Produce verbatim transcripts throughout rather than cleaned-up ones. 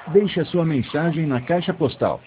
Deixe a sua mensagem na caixa postal.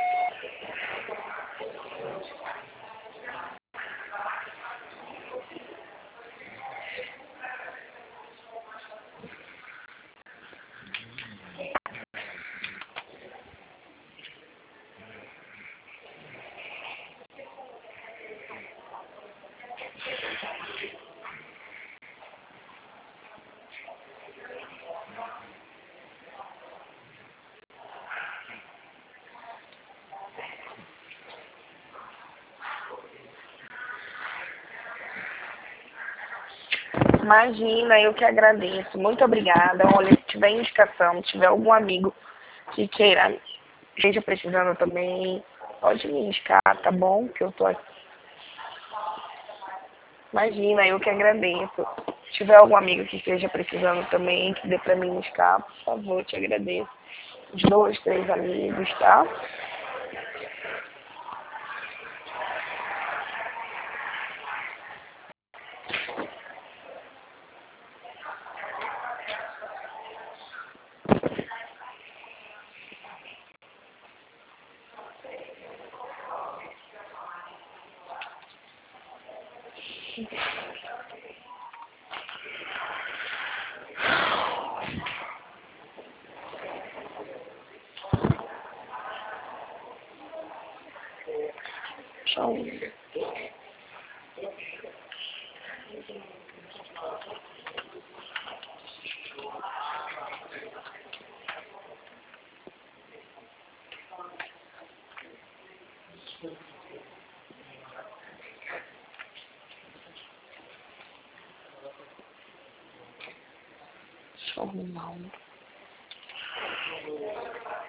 Imagina, eu que agradeço. Muito obrigada. Olha, se tiver indicação, se tiver algum amigo que queira, esteja precisando também, pode me indicar, tá bom? Que eu tô aqui. Imagina, eu que agradeço. Se tiver algum amigo que esteja precisando também, que dê pra me indicar, por favor, eu te agradeço. Uns dois, três amigos, tá? Tchau. Deixa eu arrumar um.